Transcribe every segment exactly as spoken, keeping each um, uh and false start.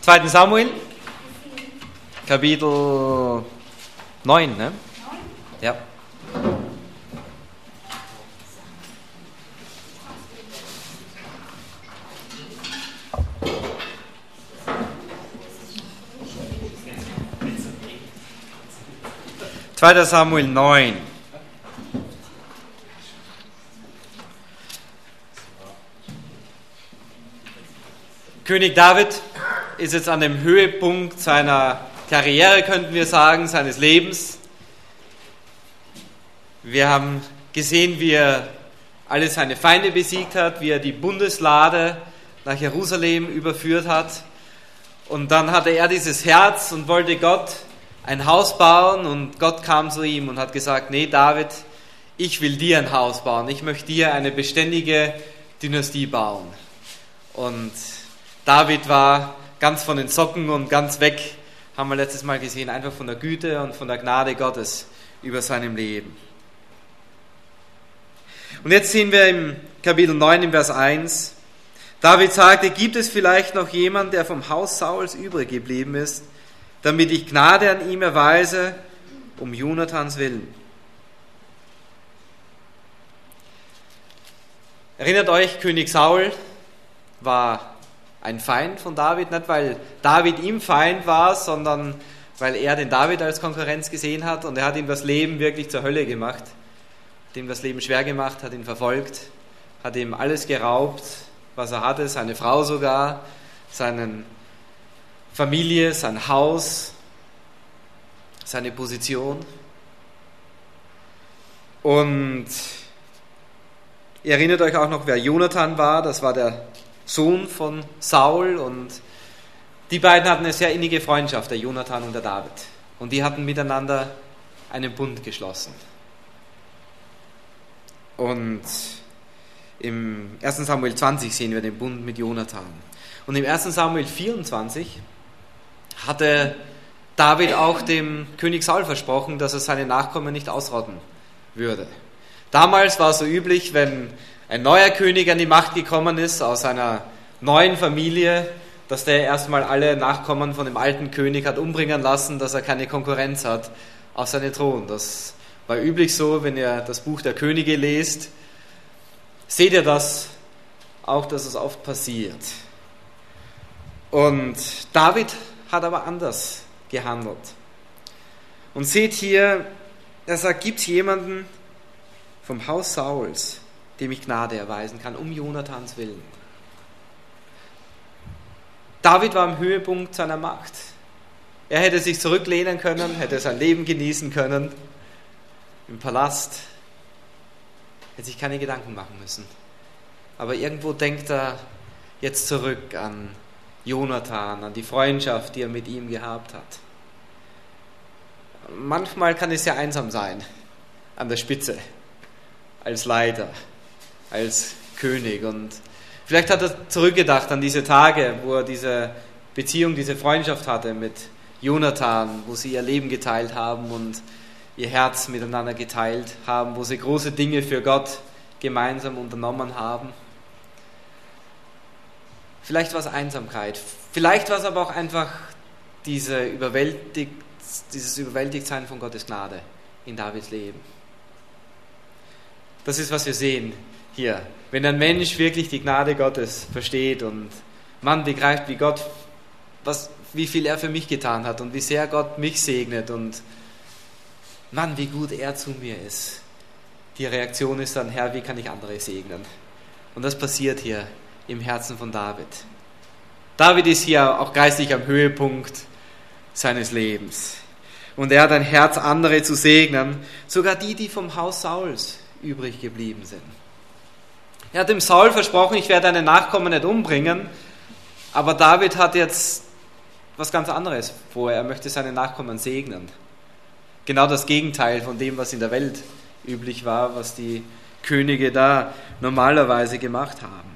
zweiten Samuel, Kapitel neun, ne? Ja. zweiter Samuel neun. König David ist jetzt an dem Höhepunkt seiner Karriere, könnten wir sagen, seines Lebens. Wir haben gesehen, wie er alle seine Feinde besiegt hat, wie er die Bundeslade nach Jerusalem überführt hat. Und dann hatte er dieses Herz und wollte Gott ein Haus bauen, und Gott kam zu ihm und hat gesagt: Nee, David, ich will dir ein Haus bauen, ich möchte dir eine beständige Dynastie bauen. Und David war ganz von den Socken und ganz weg, haben wir letztes Mal gesehen, einfach von der Güte und von der Gnade Gottes über seinem Leben. Und jetzt sehen wir im Kapitel neun, im Vers eins, David sagte: Gibt es vielleicht noch jemand, der vom Haus Sauls übrig geblieben ist, damit ich Gnade an ihm erweise, um Jonathans willen? Erinnert euch, König Saul war ein Feind von David, nicht weil David ihm Feind war, sondern weil er den David als Konkurrenz gesehen hat, und er hat ihm das Leben wirklich zur Hölle gemacht, hat ihm das Leben schwer gemacht, hat ihn verfolgt, hat ihm alles geraubt, was er hatte, seine Frau sogar, seine Familie, sein Haus, seine Position. Und ihr erinnert euch auch noch, wer Jonathan war. Das war der Sohn von Saul, und die beiden hatten eine sehr innige Freundschaft, der Jonathan und der David. Und die hatten miteinander einen Bund geschlossen. Und im ersten Samuel zwanzig sehen wir den Bund mit Jonathan. Und im ersten Samuel vierundzwanzig hatte David auch dem König Saul versprochen, dass er seine Nachkommen nicht ausrotten würde. Damals war es so üblich, wenn ein neuer König an die Macht gekommen ist, aus einer neuen Familie, dass der erstmal alle Nachkommen von dem alten König hat umbringen lassen, dass er keine Konkurrenz hat auf seinen Thron. Das war üblich so, wenn ihr das Buch der Könige lest, seht ihr das auch, dass es oft passiert. Und David hat aber anders gehandelt. Und seht hier, er sagt: Gibt es jemanden vom Haus Sauls, dem ich Gnade erweisen kann, um Jonathans willen? David war am Höhepunkt seiner Macht. Er hätte sich zurücklehnen können, hätte sein Leben genießen können im Palast, hätte sich keine Gedanken machen müssen. Aber irgendwo denkt er jetzt zurück an Jonathan, an die Freundschaft, die er mit ihm gehabt hat. Manchmal kann es ja einsam sein, an der Spitze, als Leiter, als König. Und vielleicht hat er zurückgedacht an diese Tage, wo er diese Beziehung, diese Freundschaft hatte mit Jonathan, wo sie ihr Leben geteilt haben und ihr Herz miteinander geteilt haben, wo sie große Dinge für Gott gemeinsam unternommen haben. Vielleicht war es Einsamkeit, vielleicht war es aber auch einfach diese überwältigt, dieses Überwältigtsein von Gottes Gnade in Davids Leben. Das ist, was wir sehen hier. Wenn ein Mensch wirklich die Gnade Gottes versteht und man begreift, wie Gott, was, wie viel er für mich getan hat und wie sehr Gott mich segnet und Mann, wie gut er zu mir ist. Die Reaktion ist dann: Herr, wie kann ich andere segnen? Und das passiert hier im Herzen von David. David ist hier auch geistlich am Höhepunkt seines Lebens. Und er hat ein Herz, andere zu segnen, sogar die, die vom Haus Sauls übrig geblieben sind. Er hat dem Saul versprochen: Ich werde deine Nachkommen nicht umbringen, aber David hat jetzt was ganz anderes vor. Er möchte seine Nachkommen segnen. Genau das Gegenteil von dem, was in der Welt üblich war, was die Könige da normalerweise gemacht haben.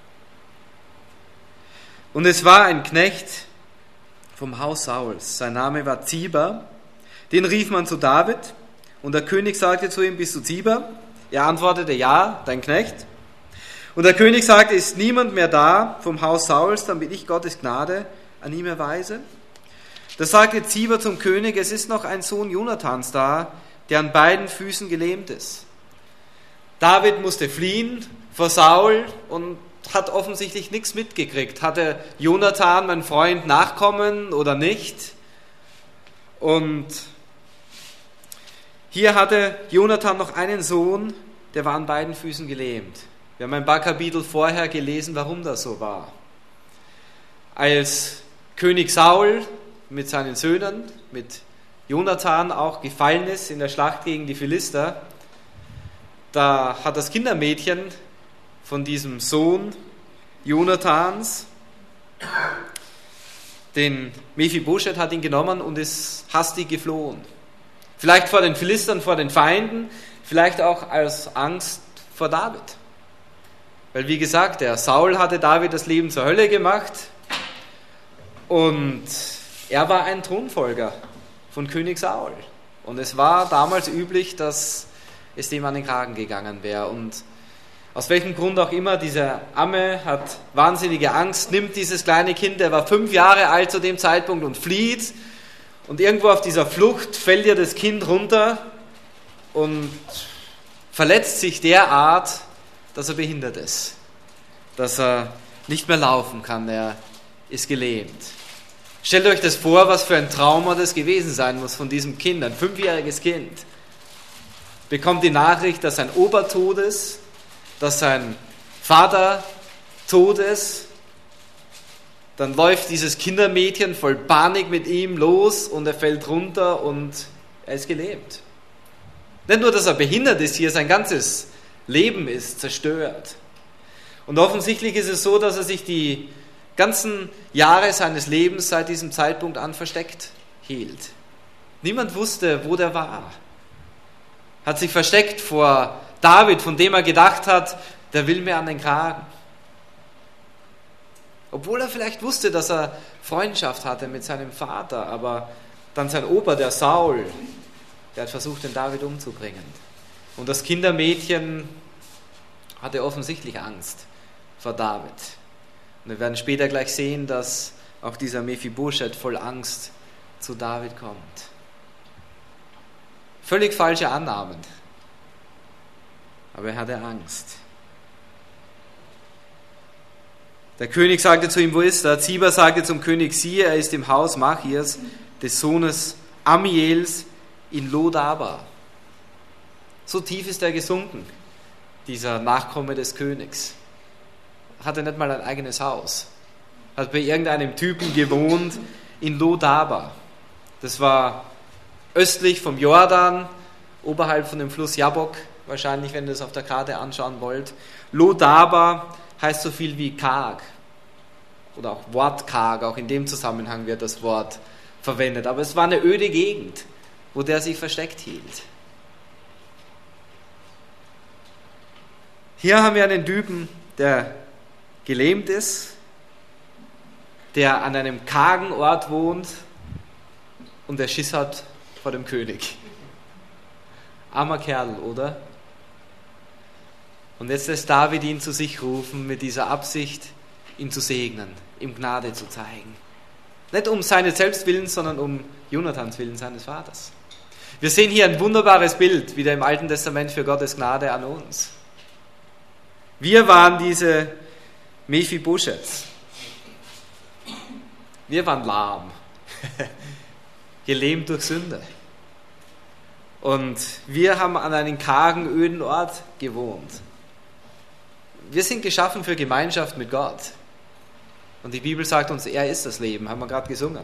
Und es war ein Knecht vom Haus Sauls, sein Name war Ziba, den rief man zu David, und der König sagte zu ihm: Bist du Ziba? Er antwortete: Ja, dein Knecht. Und der König sagte: Ist niemand mehr da vom Haus Sauls, damit ich Gottes Gnade an ihm erweise? Da sagte Ziba zum König, es ist noch ein Sohn Jonathans da, der an beiden Füßen gelähmt ist. David musste fliehen vor Saul und hat offensichtlich nichts mitgekriegt. Hatte Jonathan, mein Freund, Nachkommen oder nicht? Und hier hatte Jonathan noch einen Sohn, der war an beiden Füßen gelähmt. Wir haben ein paar Kapitel vorher gelesen, warum das so war. Als König Saul mit seinen Söhnen, mit Jonathan auch gefallen ist in der Schlacht gegen die Philister, da hat das Kindermädchen von diesem Sohn Jonathans, den Mephibosheth, hat ihn genommen und ist hastig geflohen. Vielleicht vor den Philistern, vor den Feinden, vielleicht auch als Angst vor David. Weil wie gesagt, der Saul hatte David das Leben zur Hölle gemacht und er war ein Thronfolger von König Saul. Und es war damals üblich, dass es dem an den Kragen gegangen wäre. Und aus welchem Grund auch immer, diese Amme hat wahnsinnige Angst, nimmt dieses kleine Kind, der war fünf Jahre alt zu dem Zeitpunkt, und flieht. Und irgendwo auf dieser Flucht fällt ihr das Kind runter und verletzt sich derart, dass er behindert ist, dass er nicht mehr laufen kann, er ist gelähmt. Stellt euch das vor, was für ein Trauma das gewesen sein muss von diesem Kind. Ein fünfjähriges Kind bekommt die Nachricht, dass sein Opa tot ist, dass sein Vater tot ist. Dann läuft dieses Kindermädchen voll Panik mit ihm los und er fällt runter und er ist gelähmt. Nicht nur, dass er behindert ist, hier sein ganzes Leben ist zerstört. Und offensichtlich ist es so, dass er sich die ganzen Jahre seines Lebens seit diesem Zeitpunkt an versteckt hielt. Niemand wusste, wo der war. Hat sich versteckt vor David, von dem er gedacht hat, der will mir an den Kragen. Obwohl er vielleicht wusste, dass er Freundschaft hatte mit seinem Vater, aber dann sein Opa, der Saul, der hat versucht, den David umzubringen. Und das Kindermädchen hatte offensichtlich Angst vor David. Und wir werden später gleich sehen, dass auch dieser Mephibosheth voll Angst zu David kommt. Völlig falsche Annahmen. Aber er hatte Angst. Der König sagte zu ihm, wo ist er? Ziba sagte zum König, siehe, er ist im Haus Machirs, des Sohnes Amiels, in Lo-Dabar. So tief ist er gesunken, dieser Nachkomme des Königs. Hatte nicht mal ein eigenes Haus. Hat bei irgendeinem Typen gewohnt in Lo-Dabar. Das war östlich vom Jordan, oberhalb von dem Fluss Jabbok, wahrscheinlich, wenn ihr das auf der Karte anschauen wollt. Lo-Dabar heißt so viel wie karg oder auch wortkarg, auch in dem Zusammenhang wird das Wort verwendet. Aber es war eine öde Gegend, wo der sich versteckt hielt. Hier haben wir einen Typen, der gelähmt ist, der an einem kargen Ort wohnt und der Schiss hat vor dem König. Armer Kerl, oder? Und jetzt lässt David ihn zu sich rufen mit dieser Absicht, ihn zu segnen, ihm Gnade zu zeigen. Nicht um seines selbst Willen, sondern um Jonathans Willen, seines Vaters. Wir sehen hier ein wunderbares Bild, wieder im Alten Testament, für Gottes Gnade an uns. Wir waren diese Mephibosheths. Wir waren lahm, gelähmt durch Sünde. Und wir haben an einem kargen, öden Ort gewohnt. Wir sind geschaffen für Gemeinschaft mit Gott. Und die Bibel sagt uns, er ist das Leben, haben wir gerade gesungen.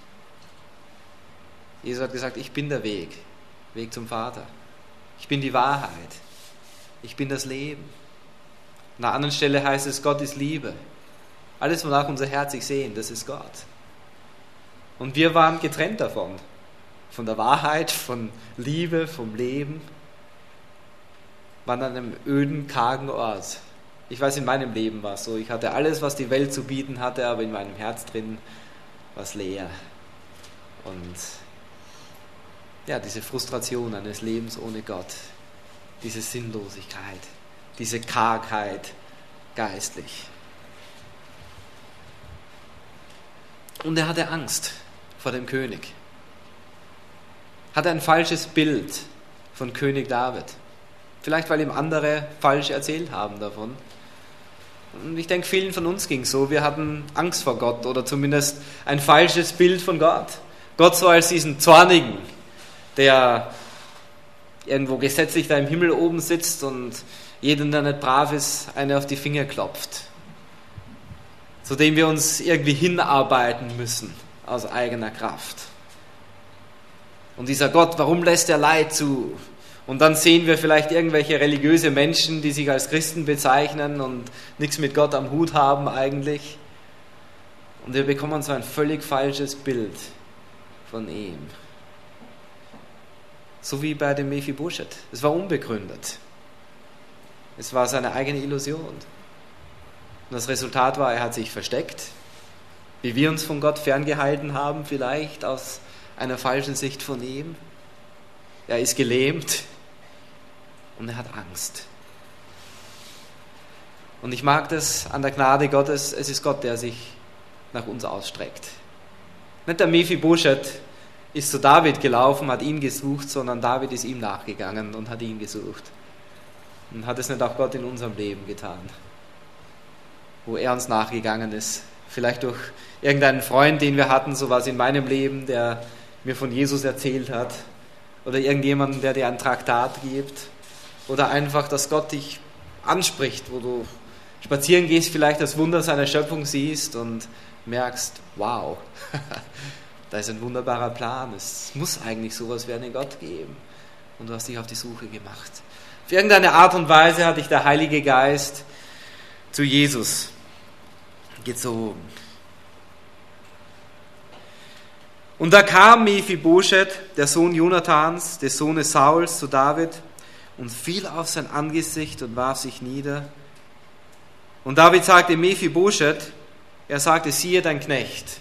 Jesus hat gesagt, ich bin der Weg, Weg zum Vater. Ich bin die Wahrheit. Ich bin das Leben. An einer anderen Stelle heißt es, Gott ist Liebe. Alles, wonach unser Herz sich sehnt, das ist Gott. Und wir waren getrennt davon. Von der Wahrheit, von Liebe, vom Leben. Waren an einem öden, kargen Ort. Ich weiß, in meinem Leben war es so. Ich hatte alles, was die Welt zu bieten hatte, aber in meinem Herz drin war es leer. Und ja, diese Frustration eines Lebens ohne Gott, diese Sinnlosigkeit, diese Kargheit geistlich. Und er hatte Angst vor dem König. Hatte ein falsches Bild von König David. Vielleicht, weil ihm andere falsch erzählt haben davon. Und ich denke, vielen von uns ging es so. Wir hatten Angst vor Gott oder zumindest ein falsches Bild von Gott. Gott so als diesen Zornigen, der irgendwo gesetzlich da im Himmel oben sitzt und jedem, der nicht brav ist, eine auf die Finger klopft. Zu dem wir uns irgendwie hinarbeiten müssen aus eigener Kraft. Und dieser Gott, warum lässt er Leid zu? Und dann sehen wir vielleicht irgendwelche religiöse Menschen, die sich als Christen bezeichnen und nichts mit Gott am Hut haben eigentlich. Und wir bekommen so ein völlig falsches Bild von ihm. So wie bei dem Mephibosheth. Es war unbegründet. Es war seine eigene Illusion. Und das Resultat war, er hat sich versteckt, wie wir uns von Gott ferngehalten haben, vielleicht aus einer falschen Sicht von ihm. Er ist gelähmt und er hat Angst. Und ich mag das an der Gnade Gottes, es ist Gott, der sich nach uns ausstreckt. Nicht der Mephibosheth ist zu David gelaufen, hat ihn gesucht, sondern David ist ihm nachgegangen und hat ihn gesucht. Und hat es nicht auch Gott in unserem Leben getan, wo er uns nachgegangen ist. Vielleicht durch irgendeinen Freund, den wir hatten, so war es in meinem Leben, der mir von Jesus erzählt hat. Oder irgendjemanden, der dir ein Traktat gibt. Oder einfach, dass Gott dich anspricht, wo du spazieren gehst, vielleicht das Wunder seiner Schöpfung siehst und merkst, wow, da ist ein wunderbarer Plan. Es muss eigentlich sowas wie einen Gott geben. Und du hast dich auf die Suche gemacht. Auf irgendeine Art und Weise hat dich der Heilige Geist zu Jesus gezogen. Und da kam Mephibosheth, der Sohn Jonathans, des Sohnes Sauls, zu David und fiel auf sein Angesicht und warf sich nieder. Und David sagte, Mephibosheth, er sagte, siehe dein Knecht.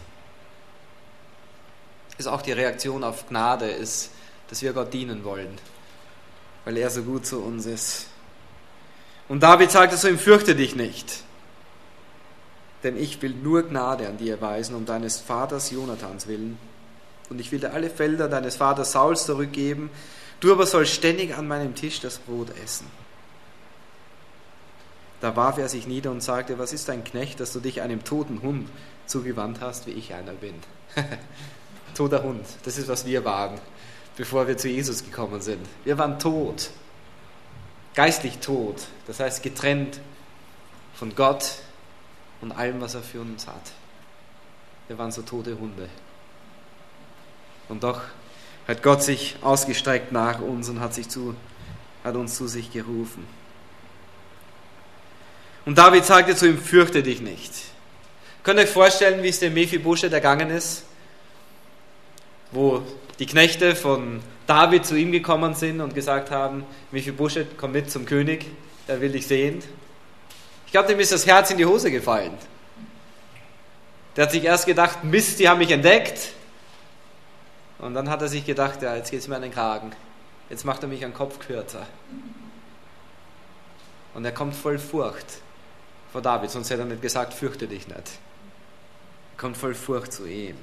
Ist auch die Reaktion auf Gnade, ist, dass wir Gott dienen wollen, weil er so gut zu uns ist. Und David sagte zu ihm, fürchte dich nicht, denn ich will nur Gnade an dir erweisen, um deines Vaters Jonathans willen. Und ich will dir alle Felder deines Vaters Sauls zurückgeben. Du aber sollst ständig an meinem Tisch das Brot essen. Da warf er sich nieder und sagte, was ist dein Knecht, dass du dich einem toten Hund zugewandt hast, wie ich einer bin? Toter Hund, das ist, was wir waren, bevor wir zu Jesus gekommen sind. Wir waren tot, geistlich tot, das heißt getrennt von Gott und allem, was er für uns hat. Wir waren so tote Hunde. Und doch hat Gott sich ausgestreckt nach uns und hat, sich zu, hat uns zu sich gerufen. Und David sagte zu ihm, fürchte dich nicht. Könnt ihr euch vorstellen, wie es dem Mephibosheth ergangen ist? Wo die Knechte von David zu ihm gekommen sind und gesagt haben, Mephibosheth, komm mit zum König, er will dich sehen. Ich glaube, dem ist das Herz in die Hose gefallen. Der hat sich erst gedacht, Mist, die haben mich entdeckt. Und dann hat er sich gedacht, ja, jetzt geht es mir an den Kragen. Jetzt macht er mich einen Kopf kürzer. Und er kommt voll Furcht vor David, sonst hätte er nicht gesagt, fürchte dich nicht. Er kommt voll Furcht zu ihm.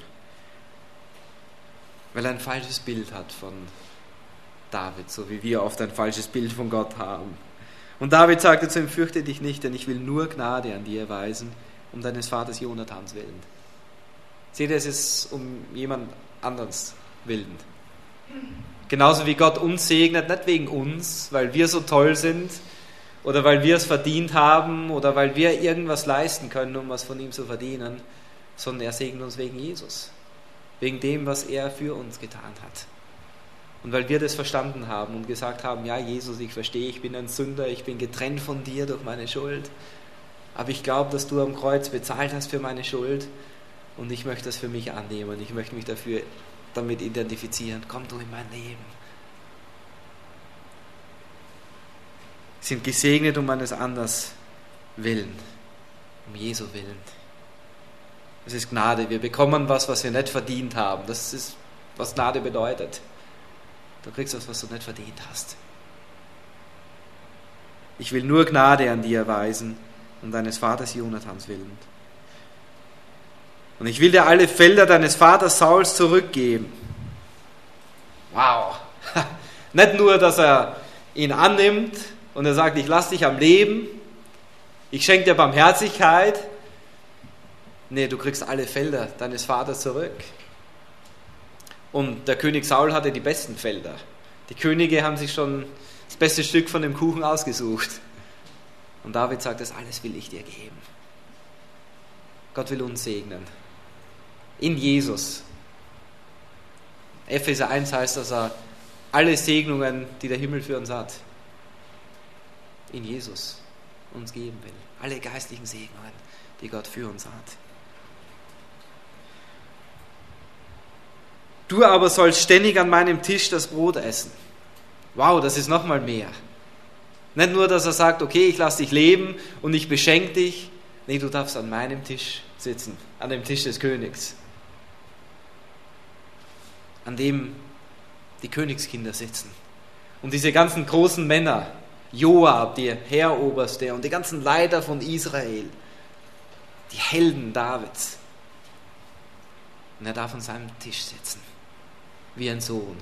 Weil er ein falsches Bild hat von David, so wie wir oft ein falsches Bild von Gott haben. Und David sagte zu ihm, fürchte dich nicht, denn ich will nur Gnade an dir erweisen, um deines Vaters Jonathans willen. Seht ihr, es ist um jemand anderes willen. Genauso wie Gott uns segnet, nicht wegen uns, weil wir so toll sind oder weil wir es verdient haben oder weil wir irgendwas leisten können, um was von ihm zu verdienen, sondern er segnet uns wegen Jesus, wegen dem, was er für uns getan hat. Und weil wir das verstanden haben und gesagt haben, ja Jesus, ich verstehe, ich bin ein Sünder, ich bin getrennt von dir durch meine Schuld, aber ich glaube, dass du am Kreuz bezahlt hast für meine Schuld und ich möchte das für mich annehmen, ich möchte mich dafür damit identifizieren. Komm du in mein Leben. Sind gesegnet um eines anders willen, um Jesu willen. Das ist Gnade. Wir bekommen was, was wir nicht verdient haben. Das ist, was Gnade bedeutet. Du kriegst was, was du nicht verdient hast. Ich will nur Gnade an dir erweisen, um deines Vaters Jonathans willen. Und ich will dir alle Felder deines Vaters Sauls zurückgeben. Wow. Nicht nur, dass er ihn annimmt und er sagt, ich lasse dich am Leben, ich schenke dir Barmherzigkeit. Nee, du kriegst alle Felder deines Vaters zurück. Und der König Saul hatte die besten Felder. Die Könige haben sich schon das beste Stück von dem Kuchen ausgesucht. Und David sagt, das alles will ich dir geben. Gott will uns segnen. In Jesus. Epheser eins heißt, dass er alle Segnungen, die der Himmel für uns hat, in Jesus uns geben will. Alle geistlichen Segnungen, die Gott für uns hat. Du aber sollst ständig an meinem Tisch das Brot essen. Wow, das ist nochmal mehr. Nicht nur, dass er sagt, okay, ich lasse dich leben und ich beschenke dich. Nee, du darfst an meinem Tisch sitzen, an dem Tisch des Königs. An dem die Königskinder sitzen. Und diese ganzen großen Männer, Joab, der Heeroberste und die ganzen Leiter von Israel, die Helden Davids. Und er darf an seinem Tisch sitzen, wie ein Sohn.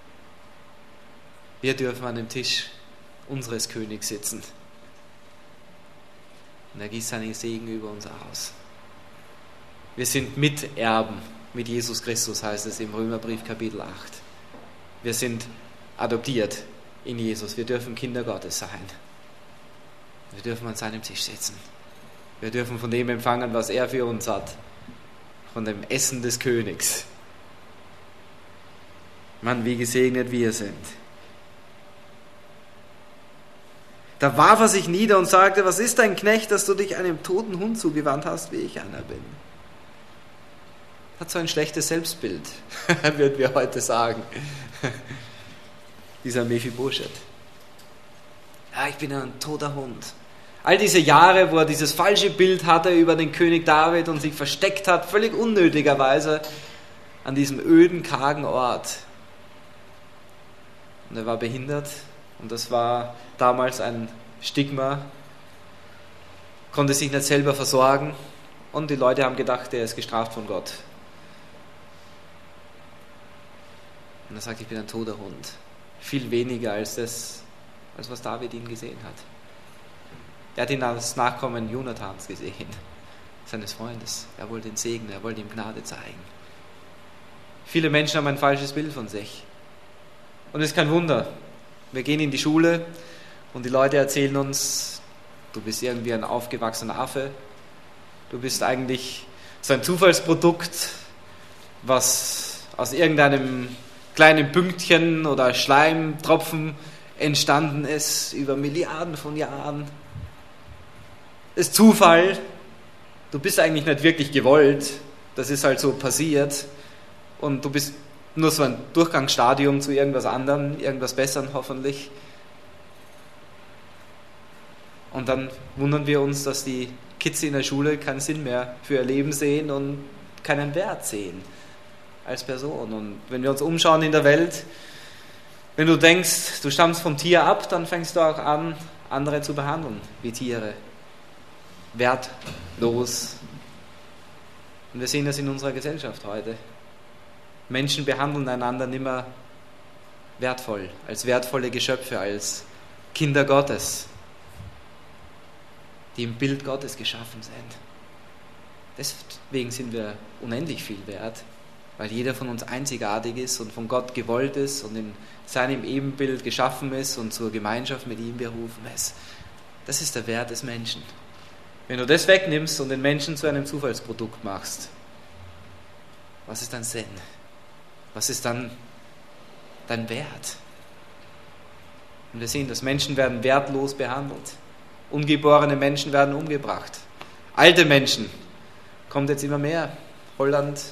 Wir dürfen an dem Tisch unseres Königs sitzen. Und er gießt seinen Segen über uns aus. Wir sind Miterben mit Jesus Christus, heißt es im Römerbrief Kapitel acht. Wir sind adoptiert in Jesus. Wir dürfen Kinder Gottes sein. Wir dürfen an seinem Tisch sitzen. Wir dürfen von dem empfangen, was er für uns hat. Von dem Essen des Königs. Mann, wie gesegnet wir sind. Da warf er sich nieder und sagte, was ist dein Knecht, dass du dich einem toten Hund zugewandt hast, wie ich einer bin? Hat so ein schlechtes Selbstbild, würden wir heute sagen. Dieser Mephibosheth. Ja, ich bin ein toter Hund. All diese Jahre, wo er dieses falsche Bild hatte über den König David und sich versteckt hat, völlig unnötigerweise, an diesem öden, kargen Ort. Und er war behindert und das war damals ein Stigma, konnte sich nicht selber versorgen und die Leute haben gedacht, er ist gestraft von Gott. Und er sagt, ich bin ein toter Hund. Viel weniger als das, als was David ihn gesehen hat. Er hat ihn als Nachkommen Jonathans gesehen, seines Freundes. Er wollte ihn segnen, er wollte ihm Gnade zeigen. Viele Menschen haben ein falsches Bild von sich. Und es ist kein Wunder. Wir gehen in die Schule und die Leute erzählen uns, du bist irgendwie ein aufgewachsener Affe. Du bist eigentlich so ein Zufallsprodukt, was aus irgendeinem kleinen Pünktchen oder Schleimtropfen entstanden ist über Milliarden von Jahren. Das ist Zufall. Du bist eigentlich nicht wirklich gewollt. Das ist halt so passiert. Und du bist nur so ein Durchgangsstadium zu irgendwas anderem, irgendwas Besserem hoffentlich. Und dann wundern wir uns, dass die Kids in der Schule keinen Sinn mehr für ihr Leben sehen und keinen Wert sehen als Person. Und wenn wir uns umschauen in der Welt, wenn du denkst, du stammst vom Tier ab, dann fängst du auch an, andere zu behandeln wie Tiere. Wertlos. Und wir sehen das in unserer Gesellschaft heute. Menschen behandeln einander nicht mehr wertvoll, als wertvolle Geschöpfe, als Kinder Gottes, die im Bild Gottes geschaffen sind. Deswegen sind wir unendlich viel wert, weil jeder von uns einzigartig ist und von Gott gewollt ist und in seinem Ebenbild geschaffen ist und zur Gemeinschaft mit ihm berufen ist. Das ist der Wert des Menschen. Wenn du das wegnimmst und den Menschen zu einem Zufallsprodukt machst, was ist dein Sinn? Was ist dann dein Wert? Und wir sehen, dass Menschen werden wertlos behandelt. Ungeborene Menschen werden umgebracht. Alte Menschen, kommt jetzt immer mehr. Holland,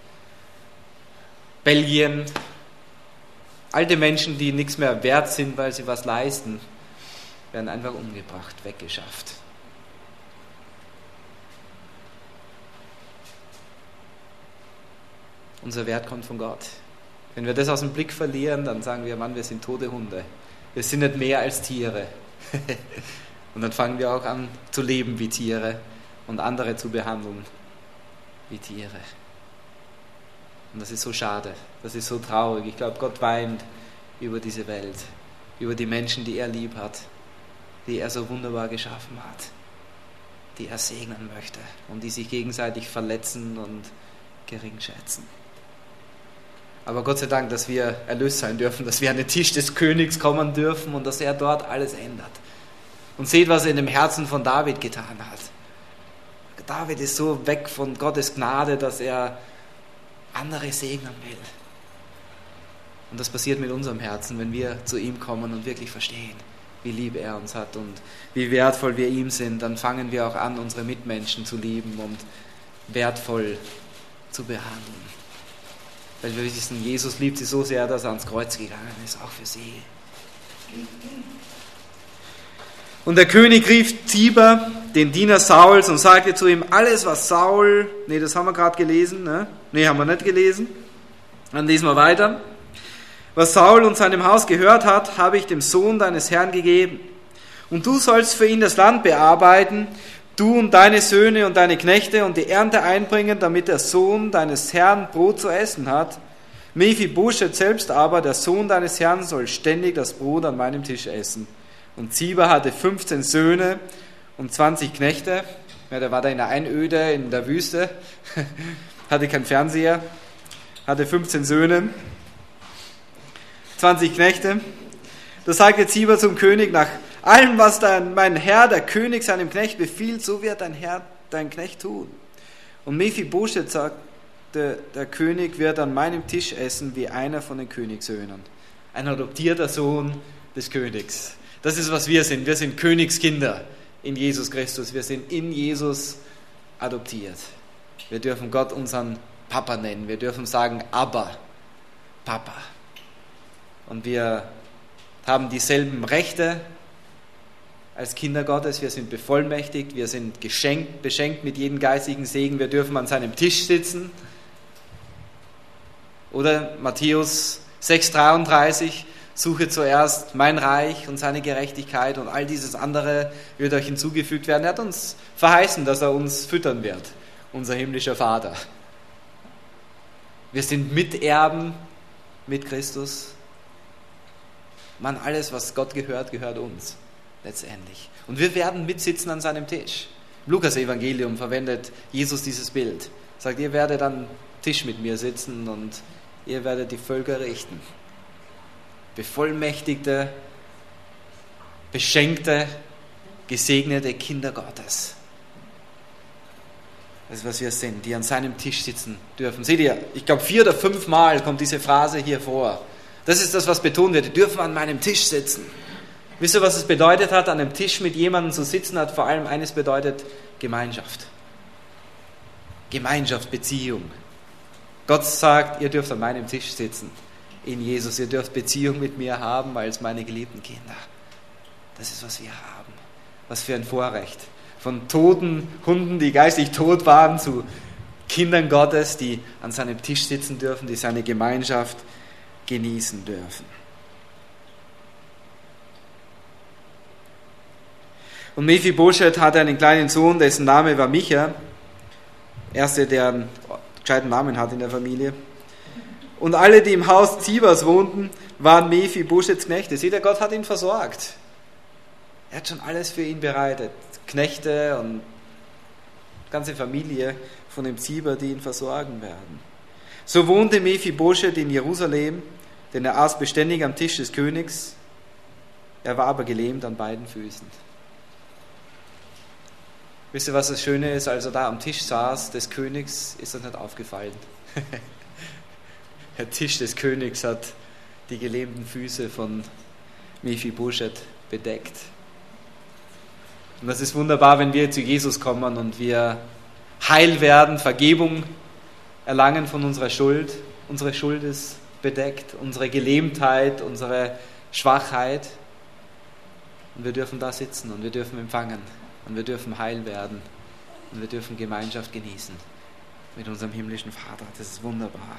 Belgien. Alte Menschen, die nichts mehr wert sind, weil sie was leisten, werden einfach umgebracht, weggeschafft. Unser Wert kommt von Gott. Wenn wir das aus dem Blick verlieren, dann sagen wir, Mann, wir sind tote Hunde. Wir sind nicht mehr als Tiere. Und dann fangen wir auch an zu leben wie Tiere und andere zu behandeln wie Tiere. Und das ist so schade, das ist so traurig. Ich glaube, Gott weint über diese Welt, über die Menschen, die er lieb hat, die er so wunderbar geschaffen hat, die er segnen möchte und die sich gegenseitig verletzen und gering schätzen. Aber Gott sei Dank, dass wir erlöst sein dürfen, dass wir an den Tisch des Königs kommen dürfen und dass er dort alles ändert. Und seht, was er in dem Herzen von David getan hat. David ist so weg von Gottes Gnade, dass er andere segnen will. Und das passiert mit unserem Herzen, wenn wir zu ihm kommen und wirklich verstehen, wie lieb er uns hat und wie wertvoll wir ihm sind. Dann fangen wir auch an, unsere Mitmenschen zu lieben und wertvoll zu behandeln. Weil wir wissen, Jesus liebt sie so sehr, dass er ans Kreuz gegangen ist, auch für sie. Und der König rief Ziba, den Diener Sauls, und sagte zu ihm, alles was Saul, nee, das haben wir gerade gelesen, ne? Nee, haben wir nicht gelesen. Dann lesen wir weiter. Was Saul und seinem Haus gehört hat, habe ich dem Sohn deines Herrn gegeben. Und du sollst für ihn das Land bearbeiten, du und deine Söhne und deine Knechte und die Ernte einbringen, damit der Sohn deines Herrn Brot zu essen hat. Mephibosheth selbst aber, der Sohn deines Herrn, soll ständig das Brot an meinem Tisch essen. Und Ziba hatte fünfzehn Söhne und zwanzig Knechte. Ja, der war da in der Einöde, in der Wüste, hatte keinen Fernseher, hatte fünfzehn Söhne, zwanzig Knechte. Da sagte Ziba zum König, nach allem, was dein, mein Herr, der König, seinem Knecht befiehlt, so wird dein Herr, dein Knecht tun. Und Mephibosheth sagte, der König wird an meinem Tisch essen wie einer von den Königssöhnen. Ein adoptierter Sohn des Königs. Das ist, was wir sind. Wir sind Königskinder in Jesus Christus. Wir sind in Jesus adoptiert. Wir dürfen Gott unseren Papa nennen. Wir dürfen sagen, Abba, Papa. Und wir haben dieselben Rechte als Kinder Gottes. Wir sind bevollmächtigt. Wir sind geschenkt, beschenkt mit jedem geistigen Segen. Wir dürfen an seinem Tisch sitzen. Oder Matthäus sechs dreiunddreißig, suche zuerst mein Reich und seine Gerechtigkeit und all dieses andere wird euch hinzugefügt werden. Er hat uns verheißen, dass er uns füttern wird, unser himmlischer Vater. Wir sind Miterben mit Christus. Mann, alles, was Gott gehört, gehört uns letztendlich. Und wir werden mitsitzen an seinem Tisch. Im Lukas-Evangelium verwendet Jesus dieses Bild. Er sagt, ihr werdet am Tisch mit mir sitzen und ihr werdet die Völker richten. Bevollmächtigte, beschenkte, gesegnete Kinder Gottes. Das ist, was wir sind, die an seinem Tisch sitzen dürfen. Seht ihr, ich glaube vier oder fünf Mal kommt diese Phrase hier vor. Das ist das, was betont wird. Die dürfen an meinem Tisch sitzen. Wisst ihr, was es bedeutet hat, an einem Tisch mit jemandem zu sitzen, hat vor allem eines bedeutet, Gemeinschaft. Gemeinschaft, Beziehung. Gott sagt, ihr dürft an meinem Tisch sitzen. In Jesus, ihr dürft Beziehung mit mir haben als meine geliebten Kinder. Das ist, was wir haben. Was für ein Vorrecht. Von toten Hunden, die geistig tot waren, zu Kindern Gottes, die an seinem Tisch sitzen dürfen, die seine Gemeinschaft genießen dürfen. Und Mephibosheth hatte einen kleinen Sohn, dessen Name war Micha. Erste, der einen gescheiten Namen hat in der Familie. Und alle, die im Haus Zibas wohnten, waren Mephibosheths Knechte. Seht ihr, Gott hat ihn versorgt. Er hat schon alles für ihn bereitet. Knechte und ganze Familie von dem Ziba, die ihn versorgen werden. So wohnte Mephibosheth in Jerusalem, denn er aß beständig am Tisch des Königs. Er war aber gelähmt an beiden Füßen. Wisst ihr, was das Schöne ist? Als er da am Tisch saß des Königs, ist das nicht aufgefallen. Der Tisch des Königs hat die gelähmten Füße von Mephibosheth bedeckt. Und das ist wunderbar, wenn wir zu Jesus kommen und wir heil werden, Vergebung erlangen von unserer Schuld. Unsere Schuld ist bedeckt, unsere Gelähmtheit, unsere Schwachheit. Und wir dürfen da sitzen und wir dürfen empfangen und wir dürfen heil werden und wir dürfen Gemeinschaft genießen mit unserem himmlischen Vater. Das ist wunderbar.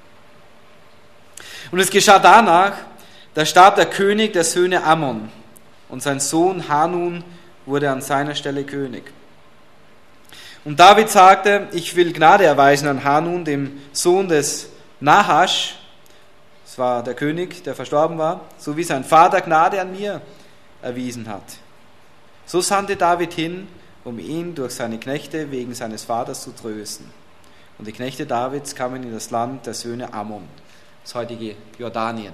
Und es geschah danach, da starb der König der Söhne Ammon und sein Sohn Hanun wurde an seiner Stelle König. Und David sagte, ich will Gnade erweisen an Hanun, dem Sohn des Nahasch, das war der König, der verstorben war, so wie sein Vater Gnade an mir erwiesen hat. So sandte David hin, um ihn durch seine Knechte wegen seines Vaters zu trösten. Und die Knechte Davids kamen in das Land der Söhne Ammon, das heutige Jordanien.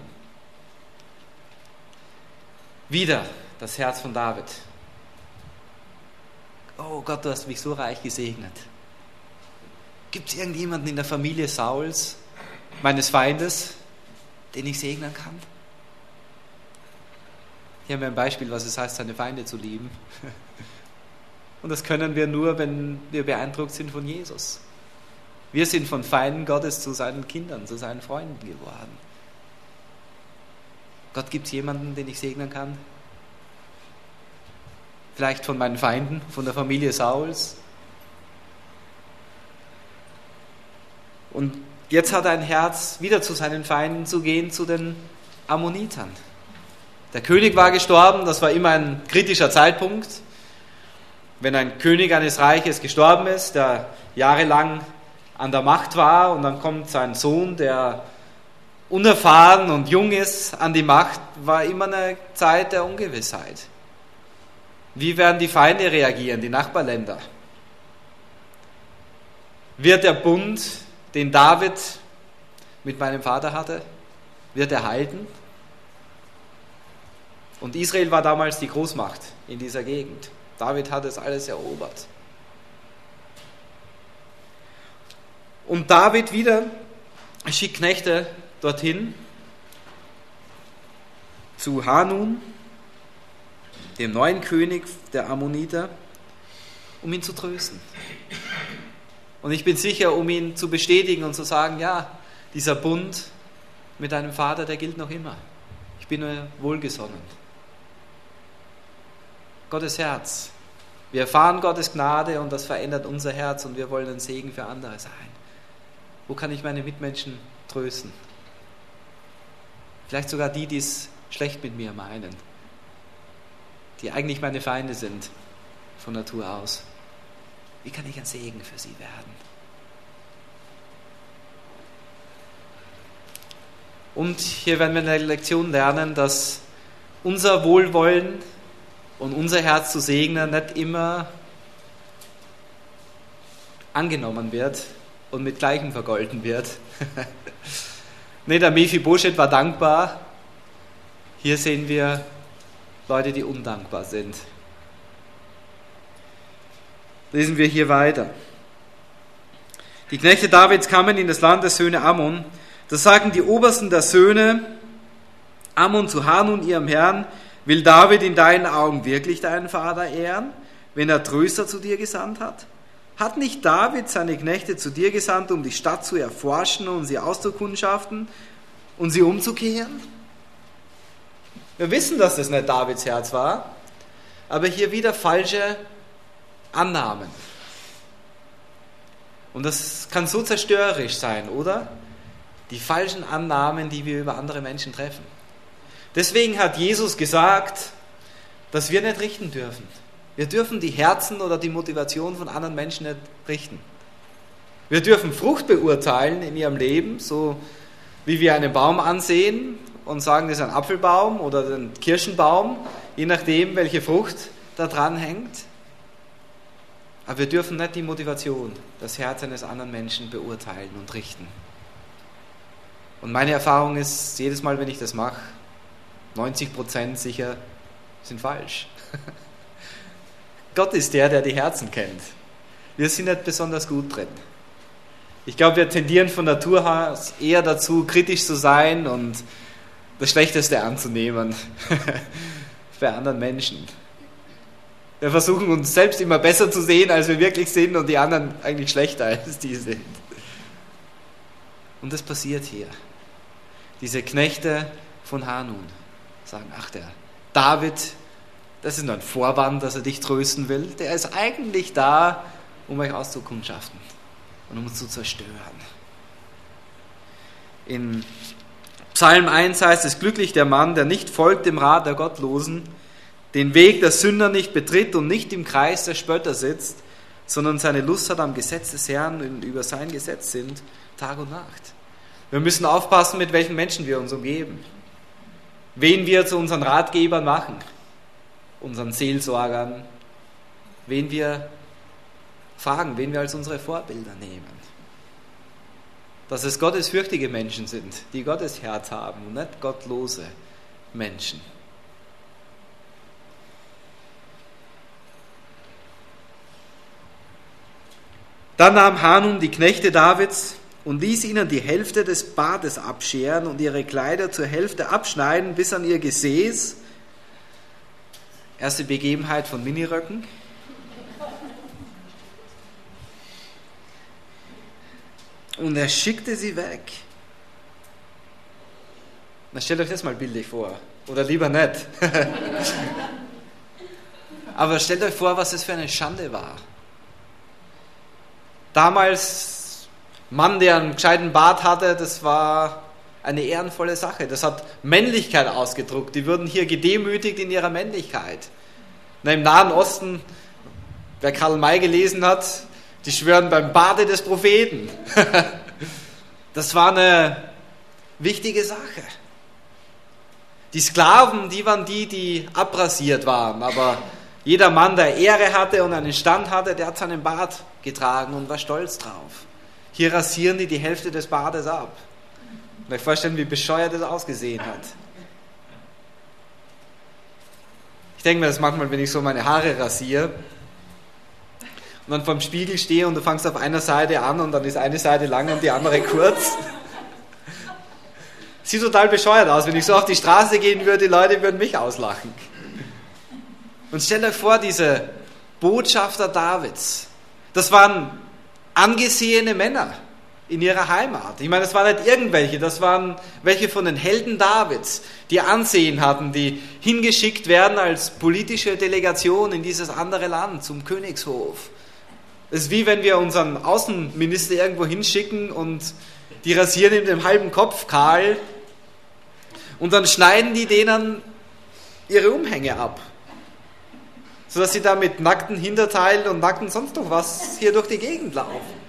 Wieder das Herz von David. Oh Gott, du hast mich so reich gesegnet. Gibt es irgendjemanden in der Familie Sauls, meines Feindes, den ich segnen kann? Hier haben wir ein Beispiel, was es heißt, seine Feinde zu lieben. Und das können wir nur, wenn wir beeindruckt sind von Jesus. Wir sind von Feinden Gottes zu seinen Kindern, zu seinen Freunden geworden. Gott, gibt es jemanden, den ich segnen kann? Vielleicht von meinen Feinden, von der Familie Sauls. Und jetzt hat er ein Herz, wieder zu seinen Feinden zu gehen, zu den Ammonitern. Der König war gestorben, das war immer ein kritischer Zeitpunkt. Wenn ein König eines Reiches gestorben ist, der jahrelang an der Macht war, und dann kommt sein Sohn, der unerfahren und jung ist, an die Macht, war immer eine Zeit der Ungewissheit. Wie werden die Feinde reagieren, die Nachbarländer? Wird der Bund, den David mit meinem Vater hatte, wird er halten? Und Israel war damals die Großmacht in dieser Gegend. David hat es alles erobert. Und David wieder schickt Knechte dorthin zu Hanun, dem neuen König der Ammoniter, um ihn zu trösten. Und ich bin sicher, um ihn zu bestätigen und zu sagen, ja, dieser Bund mit deinem Vater, der gilt noch immer. Ich bin nur wohlgesonnen. Gottes Herz. Wir erfahren Gottes Gnade und das verändert unser Herz und wir wollen ein Segen für andere sein. Wo kann ich meine Mitmenschen trösten? Vielleicht sogar die, die es schlecht mit mir meinen, die eigentlich meine Feinde sind von Natur aus. Wie kann ich ein Segen für sie werden? Und hier werden wir in der Lektion lernen, dass unser Wohlwollen und unser Herz zu segnen nicht immer angenommen wird und mit Gleichem vergolten wird. Nee, der Mephibosheth war dankbar. Hier sehen wir Leute, die undankbar sind. Lesen wir hier weiter. Die Knechte Davids kamen in das Land der Söhne Ammon. Da sagten die Obersten der Söhne Ammon zu Hanun, ihrem Herrn: Will David in deinen Augen wirklich deinen Vater ehren, wenn er Tröster zu dir gesandt hat? Hat nicht David seine Knechte zu dir gesandt, um die Stadt zu erforschen und sie auszukundschaften und sie umzukehren? Wir wissen, dass das nicht Davids Herz war, aber hier wieder falsche Annahmen. Und das kann so zerstörerisch sein, oder? Die falschen Annahmen, die wir über andere Menschen treffen. Deswegen hat Jesus gesagt, dass wir nicht richten dürfen. Wir dürfen die Herzen oder die Motivation von anderen Menschen nicht richten. Wir dürfen Frucht beurteilen in ihrem Leben, so wie wir einen Baum ansehen und sagen, das ist ein Apfelbaum oder ein Kirschenbaum, je nachdem, welche Frucht da dran hängt. Aber wir dürfen nicht die Motivation, das Herz eines anderen Menschen beurteilen und richten. Und meine Erfahrung ist, jedes Mal, wenn ich das mache, neunzig Prozent sicher sind falsch. Gott ist der, der die Herzen kennt. Wir sind nicht besonders gut drin. Ich glaube, wir tendieren von Natur aus eher dazu, kritisch zu sein und das Schlechteste anzunehmen bei anderen Menschen. Wir versuchen uns selbst immer besser zu sehen, als wir wirklich sind, und die anderen eigentlich schlechter, als die sind. Und das passiert hier. Diese Knechte von Hanun sagen, ach, der David, das ist nur ein Vorwand, dass er dich trösten will. Der ist eigentlich da, um euch auszukundschaften und um uns zu zerstören. In Psalm eins heißt es: Glücklich der Mann, der nicht folgt dem Rat der Gottlosen, den Weg der Sünder nicht betritt und nicht im Kreis der Spötter sitzt, sondern seine Lust hat am Gesetz des Herrn und über sein Gesetz sind Tag und Nacht. Wir müssen aufpassen, mit welchen Menschen wir uns umgeben, wen wir zu unseren Ratgebern machen, unseren Seelsorgern, wen wir fragen, wen wir als unsere Vorbilder nehmen. Dass es gottesfürchtige Menschen sind, die Gottes Herz haben und nicht gottlose Menschen. Dann nahm Hanun die Knechte Davids und ließ ihnen die Hälfte des Bartes abscheren und ihre Kleider zur Hälfte abschneiden bis an ihr Gesäß. Erste Begebenheit von Miniröcken. Und er schickte sie weg. Na, stellt euch das mal bildlich vor. Oder lieber nicht. Aber stellt euch vor, was das für eine Schande war. Damals, Mann, der einen gescheiten Bart hatte, das war eine ehrenvolle Sache. Das hat Männlichkeit ausgedrückt. Die wurden hier gedemütigt in ihrer Männlichkeit. Na, im Nahen Osten, wer Karl May gelesen hat, die schwören beim Bade des Propheten. Das war eine wichtige Sache. Die Sklaven, die waren die, die abrasiert waren. Aber jeder Mann, der Ehre hatte und einen Stand hatte, der hat seinen Bart getragen und war stolz drauf. Hier rasieren die die Hälfte des Bartes ab. Ich kann euch vorstellen, wie bescheuert das ausgesehen hat. Ich denke mir das manchmal, wenn ich so meine Haare rasiere und dann vor dem Spiegel stehe und du fängst auf einer Seite an und dann ist eine Seite lang und die andere kurz. Sieht total bescheuert aus. Wenn ich so auf die Straße gehen würde, die Leute würden mich auslachen. Und stellt euch vor, diese Botschafter Davids, das waren angesehene Männer in ihrer Heimat. Ich meine, das waren nicht irgendwelche, das waren welche von den Helden Davids, die Ansehen hatten, die hingeschickt werden als politische Delegation in dieses andere Land, zum Königshof. Es ist wie wenn wir unseren Außenminister irgendwo hinschicken und die rasieren ihm den halben Kopf kahl und dann schneiden die denen ihre Umhänge ab, sodass sie da mit nackten Hinterteilen und nackten sonst noch was hier durch die Gegend laufen.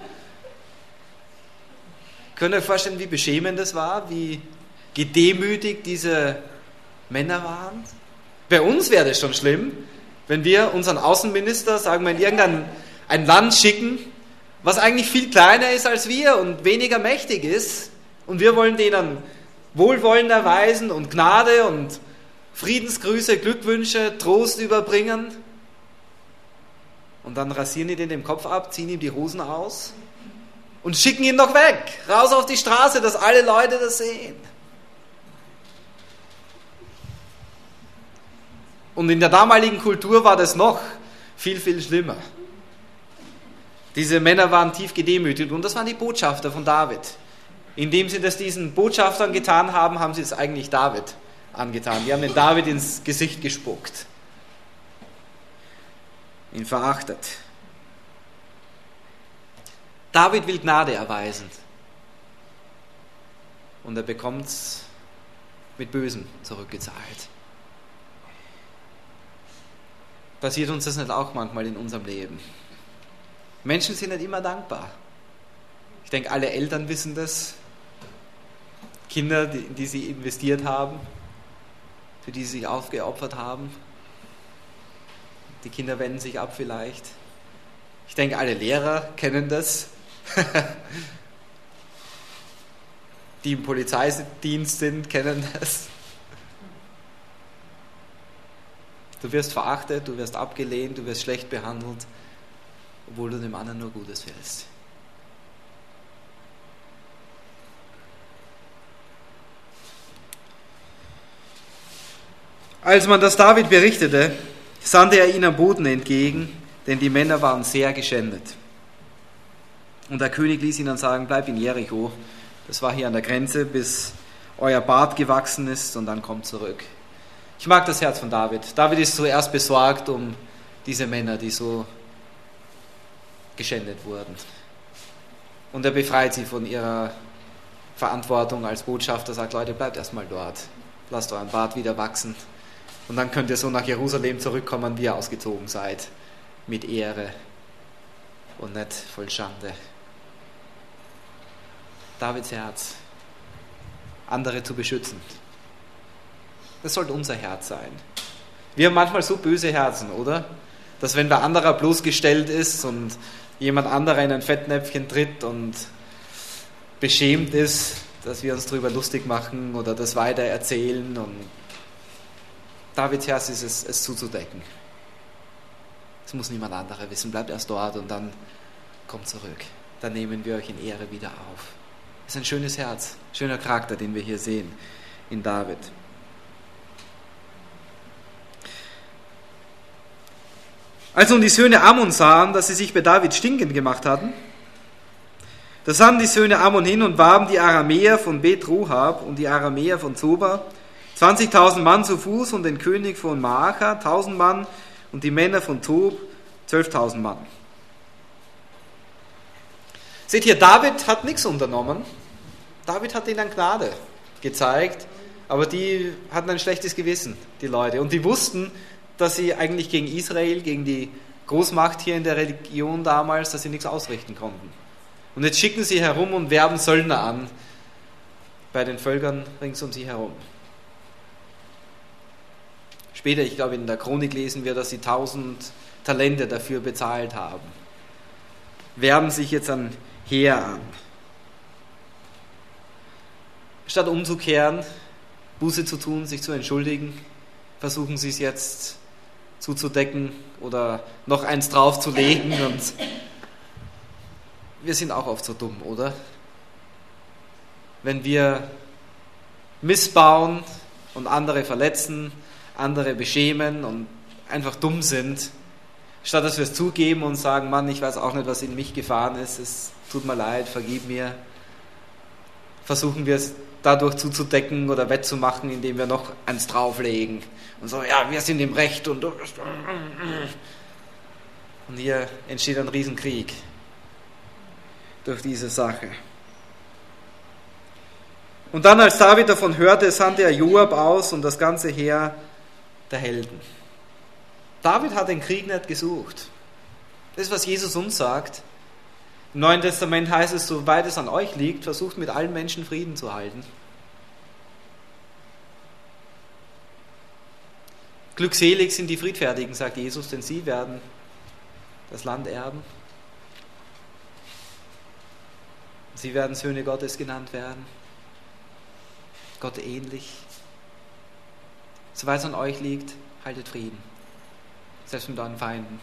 Könnt ihr euch vorstellen, wie beschämend das war, wie gedemütigt diese Männer waren? Bei uns wäre das schon schlimm, wenn wir unseren Außenminister, sagen wir, in irgendein ein Land schicken, was eigentlich viel kleiner ist als wir und weniger mächtig ist, und wir wollen denen Wohlwollen erweisen und Gnade und Friedensgrüße, Glückwünsche, Trost überbringen. Und dann rasieren die den den Kopf ab, ziehen ihm die Hosen aus und schicken ihn noch weg, raus auf die Straße, dass alle Leute das sehen. Und in der damaligen Kultur war das noch viel, viel schlimmer. Diese Männer waren tief gedemütigt und das waren die Botschafter von David. Indem sie das diesen Botschaftern getan haben, haben sie es eigentlich David angetan. Die haben den David ins Gesicht gespuckt, ihn verachtet. David will Gnade erweisen und er bekommt es mit Bösem zurückgezahlt. Passiert uns das nicht auch manchmal in unserem Leben? Menschen sind nicht immer dankbar. Ich denke, alle Eltern wissen das. Kinder, die, in die sie investiert haben, für die sie sich aufgeopfert haben. Die Kinder wenden sich ab vielleicht. Ich denke, alle Lehrer kennen das. Die im Polizeidienst sind, kennen das. Du wirst verachtet, du wirst abgelehnt, du wirst schlecht behandelt, obwohl du dem anderen nur Gutes willst. Als man das David berichtete, sandte er ihnen Boten entgegen, denn die Männer waren sehr geschändet. Und der König ließ ihnen sagen, bleib in Jericho, das war hier an der Grenze, bis euer Bart gewachsen ist, und dann kommt zurück. Ich mag das Herz von David. David ist zuerst besorgt um diese Männer, die so geschändet wurden. Und er befreit sie von ihrer Verantwortung als Botschafter, sagt, Leute, bleibt erstmal dort, lasst euren Bart wieder wachsen und dann könnt ihr so nach Jerusalem zurückkommen, wie ihr ausgezogen seid, mit Ehre. und nicht voll Schande. Davids Herz, andere zu beschützen. Das sollte unser Herz sein. Wir haben manchmal so böse Herzen, oder? Dass wenn wer anderer bloßgestellt ist und jemand anderer in ein Fettnäpfchen tritt und beschämt ist, dass wir uns darüber lustig machen oder das weiter erzählen. Und Davids Herz ist es, es zuzudecken. Das muss niemand anderer wissen. Bleibt erst dort und dann kommt zurück. Dann nehmen wir euch in Ehre wieder auf. Das ist ein schönes Herz, schöner Charakter, den wir hier sehen in David. Als nun die Söhne Ammon sahen, dass sie sich bei David stinkend gemacht hatten, da sahen die Söhne Ammon hin und warben die Aramäer von Bet-Ruhab und die Aramäer von Zoba, zwanzigtausend Mann zu Fuß und den König von Maacha, tausend Mann und die Männer von Tob, zwölftausend Mann. Seht ihr, David hat nichts unternommen. David hat ihnen Gnade gezeigt, aber die hatten ein schlechtes Gewissen, die Leute. Und die wussten, dass sie eigentlich gegen Israel, gegen die Großmacht hier in der Religion damals, dass sie nichts ausrichten konnten. Und jetzt schicken sie herum und werben Söldner an bei den Völkern rings um sie herum. Später, ich glaube, in der Chronik lesen wir, dass sie tausend Talente dafür bezahlt haben. Werben sich jetzt ein Heer an. Statt umzukehren, Buße zu tun, sich zu entschuldigen, versuchen sie es jetzt zuzudecken oder noch eins draufzulegen. Und wir sind auch oft so dumm, oder? Wenn wir missbauen und andere verletzen, andere beschämen und einfach dumm sind, statt dass wir es zugeben und sagen, Mann, ich weiß auch nicht, was in mich gefahren ist, es tut mir leid, vergib mir, versuchen wir es dadurch zuzudecken oder wettzumachen, indem wir noch eins drauflegen und so, ja, wir sind im Recht und und hier entsteht ein Riesenkrieg durch diese Sache. Und dann, als David davon hörte, sandte er Joab aus und das ganze Heer der Helden. David hat den Krieg nicht gesucht. Das ist, was Jesus uns sagt. Im Neuen Testament heißt es, soweit es an euch liegt, versucht mit allen Menschen Frieden zu halten. Glückselig sind die Friedfertigen, sagt Jesus, denn sie werden das Land erben. Sie werden Söhne Gottes genannt werden. Gott ähnlich. Soweit es an euch liegt, haltet Frieden. Selbst mit euren Feinden.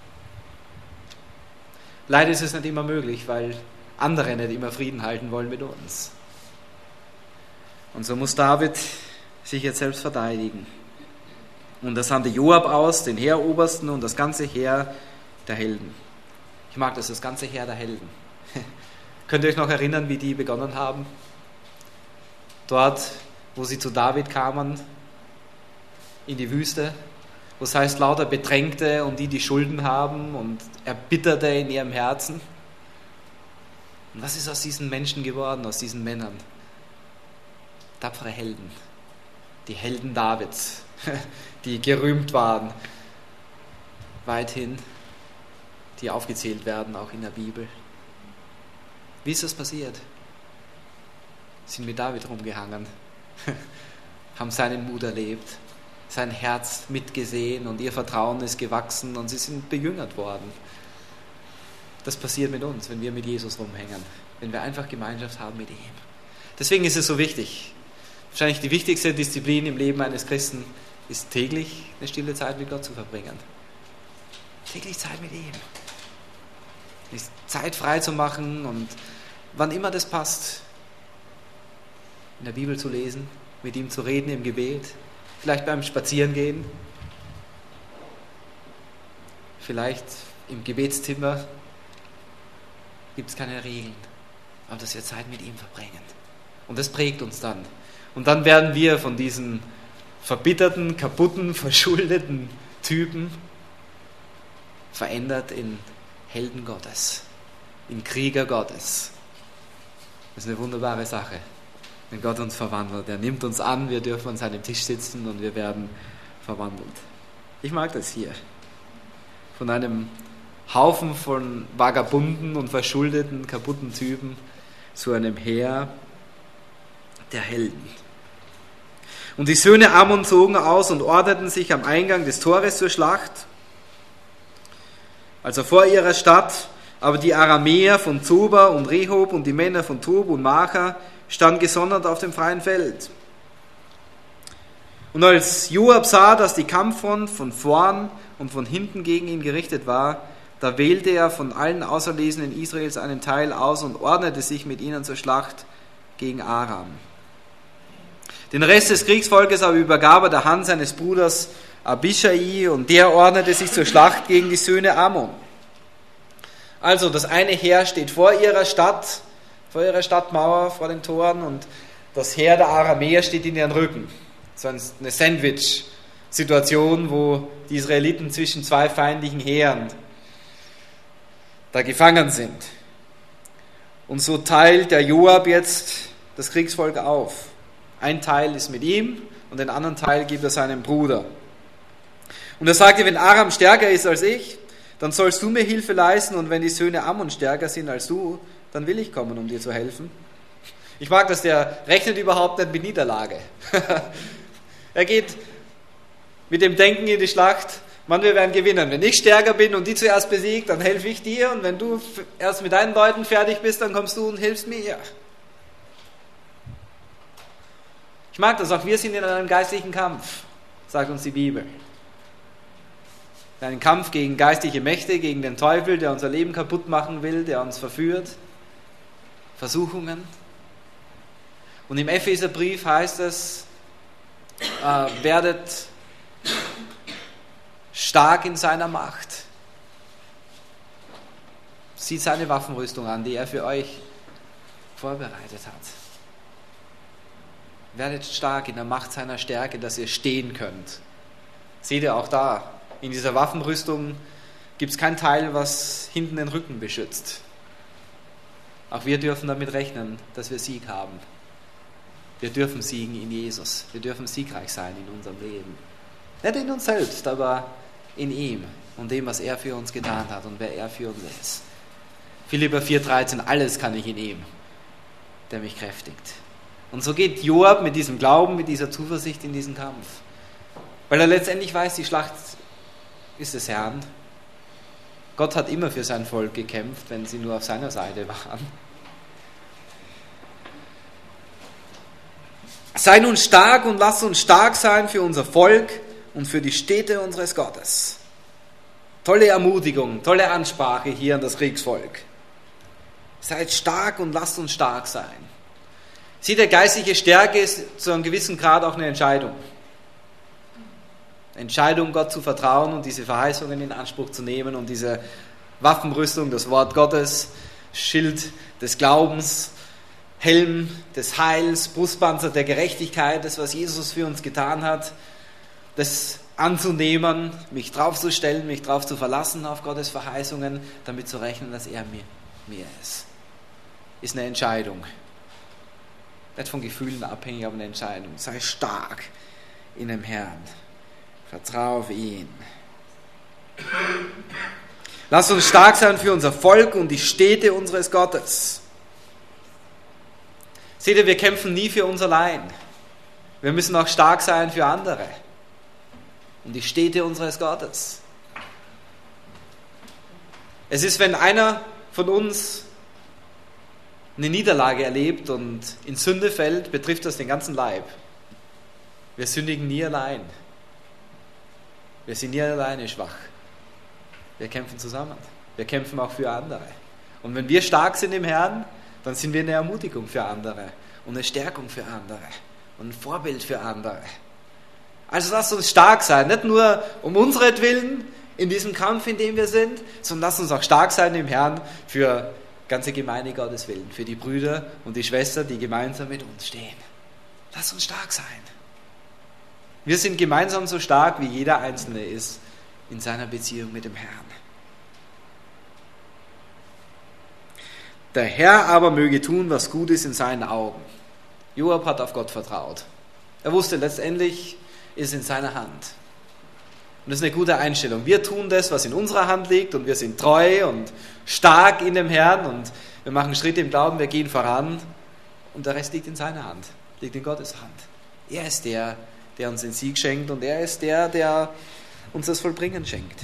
Leider ist es nicht immer möglich, weil andere nicht immer Frieden halten wollen mit uns. Und so muss David sich jetzt selbst verteidigen. Und er sandte Joab aus, den Heerobersten und das ganze Heer der Helden. Ich mag das, das ganze Heer der Helden. Könnt ihr euch noch erinnern, wie die begonnen haben? Dort, wo sie zu David kamen, in die Wüste, wo es heißt, lauter Bedrängte und die, die Schulden haben und Erbitterte in ihrem Herzen. Und was ist aus diesen Menschen geworden, aus diesen Männern? Tapfere Helden, die Helden Davids, die gerühmt waren, weithin, die aufgezählt werden, auch in der Bibel. Wie ist das passiert? Sind mit David rumgehangen, haben seinen Mut erlebt, sein Herz mitgesehen und ihr Vertrauen ist gewachsen und sie sind bejüngert worden. Das passiert mit uns, wenn wir mit Jesus rumhängen, wenn wir einfach Gemeinschaft haben mit ihm. Deswegen ist es so wichtig. Wahrscheinlich die wichtigste Disziplin im Leben eines Christen ist täglich eine stille Zeit mit Gott zu verbringen. Täglich Zeit mit ihm. Die Zeit frei zu machen und wann immer das passt, in der Bibel zu lesen, mit ihm zu reden im Gebet, vielleicht beim Spazierengehen, vielleicht im Gebetszimmer, gibt es keine Regeln, aber dass wir Zeit mit ihm verbringen. Und das prägt uns dann. Und dann werden wir von diesen verbitterten, kaputten, verschuldeten Typen verändert in Helden Gottes, in Krieger Gottes. Das ist eine wunderbare Sache, wenn Gott uns verwandelt. Er nimmt uns an, wir dürfen an seinem Tisch sitzen und wir werden verwandelt. Ich mag das hier. Von einem Haufen von Vagabunden und verschuldeten, kaputten Typen zu einem Heer der Helden. Und die Söhne Ammon zogen aus und ordneten sich am Eingang des Tores zur Schlacht, also vor ihrer Stadt. Aber die Aramäer von Zoba und Rehob und die Männer von Tob und Macha standen gesondert auf dem freien Feld. Und als Joab sah, dass die Kampffront von vorn und von hinten gegen ihn gerichtet war, da wählte er von allen Auserlesenen Israels einen Teil aus und ordnete sich mit ihnen zur Schlacht gegen Aram. Den Rest des Kriegsvolkes aber übergab er der Hand seines Bruders Abischai, und der ordnete sich zur Schlacht gegen die Söhne Ammon. Also das eine Heer steht vor ihrer Stadt, vor ihrer Stadtmauer, vor den Toren, und das Heer der Aramäer steht in ihren Rücken. So eine Sandwich-Situation, wo die Israeliten zwischen zwei feindlichen Heeren da gefangen sind. Und so teilt der Joab jetzt das Kriegsvolk auf. Ein Teil ist mit ihm und den anderen Teil gibt er seinem Bruder. Und er sagte, wenn Aram stärker ist als ich, dann sollst du mir Hilfe leisten, und wenn die Söhne Ammon stärker sind als du, dann will ich kommen, um dir zu helfen. Ich mag das, der rechnet überhaupt nicht mit Niederlage. Er geht mit dem Denken in die Schlacht, Mann, wir werden gewinnen. Wenn ich stärker bin und die zuerst besiegt, dann helfe ich dir, und wenn du erst mit deinen Leuten fertig bist, dann kommst du und hilfst mir. Ich mag das, auch wir sind in einem geistlichen Kampf, sagt uns die Bibel. Einen Kampf gegen geistliche Mächte, gegen den Teufel, der unser Leben kaputt machen will, der uns verführt, Versuchungen. Und im Epheserbrief heißt es, äh, werdet stark in seiner Macht. Sieht seine Waffenrüstung an, die er für euch vorbereitet hat. Werdet stark in der Macht seiner Stärke, dass ihr stehen könnt. Seht ihr auch da, in dieser Waffenrüstung gibt es kein Teil, was hinten den Rücken beschützt. Auch wir dürfen damit rechnen, dass wir Sieg haben. Wir dürfen siegen in Jesus. Wir dürfen siegreich sein in unserem Leben. Nicht in uns selbst, aber in ihm und dem, was er für uns getan hat und wer er für uns ist. Philipper vier dreizehn, alles kann ich in ihm, der mich kräftigt. Und so geht Joab mit diesem Glauben, mit dieser Zuversicht in diesen Kampf. Weil er letztendlich weiß, die Schlacht ist des Herrn. Gott hat immer für sein Volk gekämpft, wenn sie nur auf seiner Seite waren. Sei nun stark und lass uns stark sein für unser Volk und für die Städte unseres Gottes. Tolle Ermutigung, tolle Ansprache hier an das Kriegsvolk. Seid stark und lasst uns stark sein. Sieh, der geistliche Stärke ist zu einem gewissen Grad auch eine Entscheidung. Entscheidung, Gott zu vertrauen und diese Verheißungen in Anspruch zu nehmen und diese Waffenrüstung, das Wort Gottes, Schild des Glaubens, Helm des Heils, Brustpanzer der Gerechtigkeit, das, was Jesus für uns getan hat, das anzunehmen, mich draufzustellen, mich drauf zu verlassen auf Gottes Verheißungen, damit zu rechnen, dass er mir, mir ist. Ist eine Entscheidung. Nicht von Gefühlen abhängig, aber eine Entscheidung. Sei stark in dem Herrn. Vertrau auf ihn. Lass uns stark sein für unser Volk und die Städte unseres Gottes. Seht ihr, wir kämpfen nie für uns allein. Wir müssen auch stark sein für andere. Und die Städte unseres Gottes. Es ist, wenn einer von uns eine Niederlage erlebt und in Sünde fällt, betrifft das den ganzen Leib. Wir sündigen nie allein. Wir sind nie alleine schwach. Wir kämpfen zusammen. Wir kämpfen auch für andere. Und wenn wir stark sind im Herrn, dann sind wir eine Ermutigung für andere und eine Stärkung für andere und ein Vorbild für andere. Also lasst uns stark sein, nicht nur um unseretwillen in diesem Kampf, in dem wir sind, sondern lasst uns auch stark sein im Herrn für ganze Gemeinde Gottes willen, für die Brüder und die Schwestern, die gemeinsam mit uns stehen. Lasst uns stark sein. Wir sind gemeinsam so stark, wie jeder Einzelne ist in seiner Beziehung mit dem Herrn. Der Herr aber möge tun, was gut ist in seinen Augen. Joab hat auf Gott vertraut. Er wusste, letztendlich ist es in seiner Hand. Und das ist eine gute Einstellung. Wir tun das, was in unserer Hand liegt und wir sind treu und stark in dem Herrn und wir machen Schritte im Glauben, wir gehen voran und der Rest liegt in seiner Hand, liegt in Gottes Hand. Er ist der, der uns den Sieg schenkt und er ist der, der uns das Vollbringen schenkt.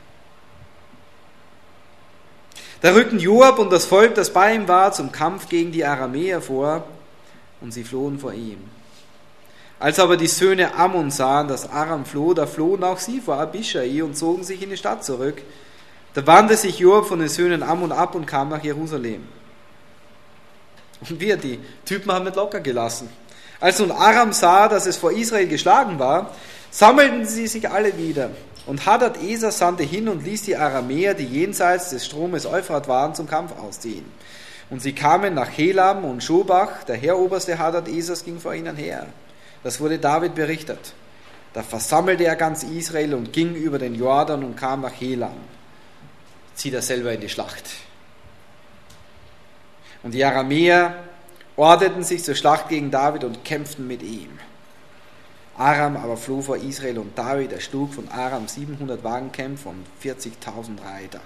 Da rückten Joab und das Volk, das bei ihm war, zum Kampf gegen die Aramäer vor und sie flohen vor ihm. Als aber die Söhne Ammon sahen, dass Aram floh, da flohen auch sie vor Abischai und zogen sich in die Stadt zurück. Da wandte sich Joab von den Söhnen Ammon ab und kam nach Jerusalem. Und wir, die Typen haben nicht locker gelassen. Als nun Aram sah, dass es vor Israel geschlagen war, sammelten sie sich alle wieder. Und Hadad-Eser sandte hin und ließ die Aramäer, die jenseits des Stromes Euphrat waren, zum Kampf ausziehen. Und sie kamen nach Helam und Schobach, der Heeroberste Hadad-Esers ging vor ihnen her. Das wurde David berichtet. Da versammelte er ganz Israel und ging über den Jordan und kam nach Helam. Zieht er selber in die Schlacht. Und die Aramäer ordneten sich zur Schlacht gegen David und kämpften mit ihm. Aram aber floh vor Israel und David erschlug von Aram siebenhundert Wagenkämpfer und vierzigtausend Reiter.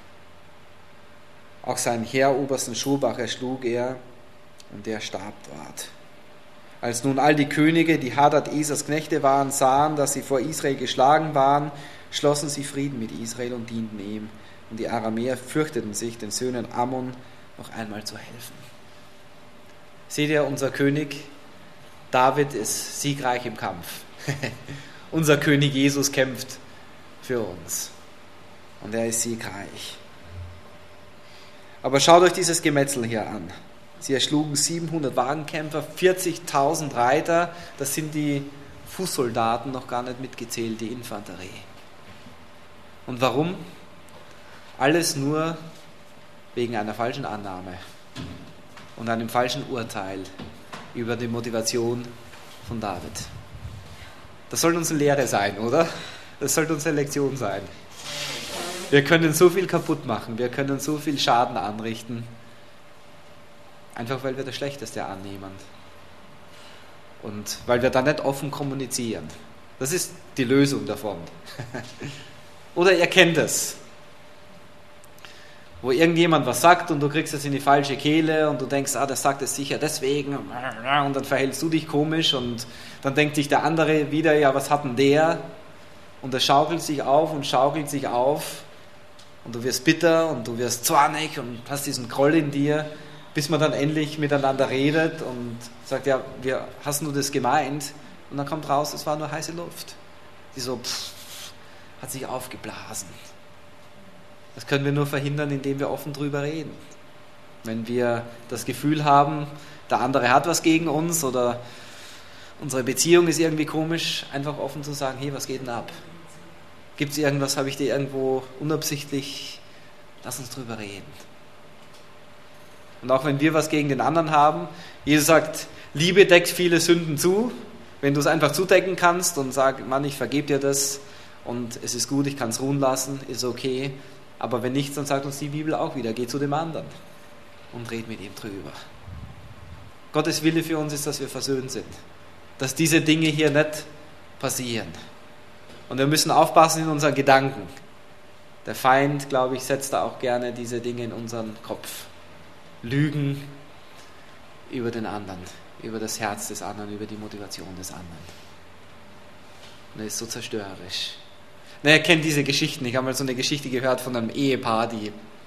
Auch seinen Heerobersten Schobach erschlug er und der starb dort. Als nun all die Könige, die Hadad-Esers Knechte waren, sahen, dass sie vor Israel geschlagen waren, schlossen sie Frieden mit Israel und dienten ihm. Und die Aramäer fürchteten sich, den Söhnen Ammon noch einmal zu helfen. Seht ihr, unser König David ist siegreich im Kampf. Unser König Jesus kämpft für uns. Und er ist siegreich. Aber schaut euch dieses Gemetzel hier an. Sie erschlugen siebenhundert Wagenkämpfer, vierzigtausend Reiter. Das sind die Fußsoldaten noch gar nicht mitgezählt, die Infanterie. Und warum? Alles nur wegen einer falschen Annahme und einem falschen Urteil über die Motivation von David. Das sollte unsere Lehre sein, oder? Das sollte unsere Lektion sein. Wir können so viel kaputt machen, wir können so viel Schaden anrichten, einfach weil wir das Schlechteste annehmen und weil wir da nicht offen kommunizieren. Das ist die Lösung davon. Oder ihr kennt es, wo irgendjemand was sagt und du kriegst es in die falsche Kehle und du denkst, ah, der sagt es sicher deswegen und dann verhältst du dich komisch und dann denkt sich der andere wieder, ja, was hat denn der? Und das schaukelt sich auf und schaukelt sich auf und du wirst bitter und du wirst zornig und hast diesen Groll in dir, bis man dann endlich miteinander redet und sagt, ja, wie hast du das gemeint? Und dann kommt raus, es war nur heiße Luft. Die so, pff, hat sich aufgeblasen. Das können wir nur verhindern, indem wir offen drüber reden. Wenn wir das Gefühl haben, der andere hat was gegen uns oder unsere Beziehung ist irgendwie komisch, einfach offen zu sagen, hey, was geht denn ab? Gibt es irgendwas, habe ich dir irgendwo unabsichtlich? Lass uns drüber reden. Und auch wenn wir was gegen den anderen haben, Jesus sagt, Liebe deckt viele Sünden zu. Wenn du es einfach zudecken kannst und sagst, Mann, ich vergebe dir das und es ist gut, ich kann es ruhen lassen, ist okay. Aber wenn nicht, dann sagt uns die Bibel auch wieder, geh zu dem anderen und red mit ihm drüber. Gottes Wille für uns ist, dass wir versöhnt sind. Dass diese Dinge hier nicht passieren. Und wir müssen aufpassen in unseren Gedanken. Der Feind, glaube ich, setzt da auch gerne diese Dinge in unseren Kopf. Lügen über den anderen, über das Herz des anderen, über die Motivation des anderen. Und er ist so zerstörerisch. Na, ihr kennt diese Geschichten. Ich habe mal so eine Geschichte gehört von einem Ehepaar, die,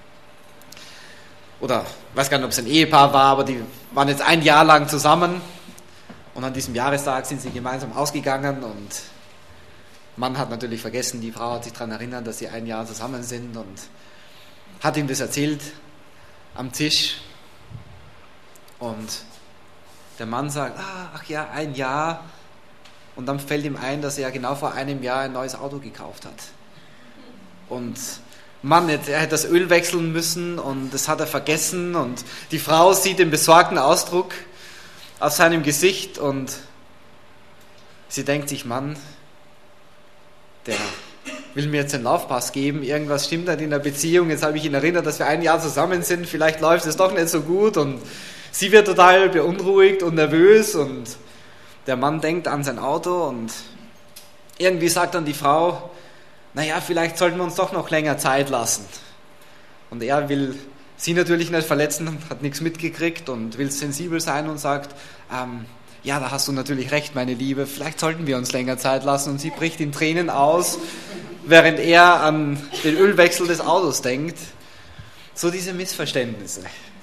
oder ich weiß gar nicht, ob es ein Ehepaar war, aber die waren jetzt ein Jahr lang zusammen und an diesem Jahrestag sind sie gemeinsam ausgegangen und Mann hat natürlich vergessen, die Frau hat sich daran erinnert, dass sie ein Jahr zusammen sind und hat ihm das erzählt am Tisch und der Mann sagt, ah, ach ja, ein Jahr. Und dann fällt ihm ein, dass er ja genau vor einem Jahr ein neues Auto gekauft hat. Und Mann, er hätte das Öl wechseln müssen und das hat er vergessen. Und die Frau sieht den besorgten Ausdruck auf seinem Gesicht und sie denkt sich, Mann, der will mir jetzt einen Laufpass geben, irgendwas stimmt nicht in der Beziehung, jetzt habe ich ihn erinnert, dass wir ein Jahr zusammen sind, vielleicht läuft es doch nicht so gut und sie wird total beunruhigt und nervös und der Mann denkt an sein Auto und irgendwie sagt dann die Frau, naja, vielleicht sollten wir uns doch noch länger Zeit lassen. Und er will sie natürlich nicht verletzen, hat nichts mitgekriegt und will sensibel sein und sagt, ähm, ja, da hast du natürlich recht, meine Liebe, vielleicht sollten wir uns länger Zeit lassen. Und sie bricht in Tränen aus, während er an den Ölwechsel des Autos denkt. So diese Missverständnisse.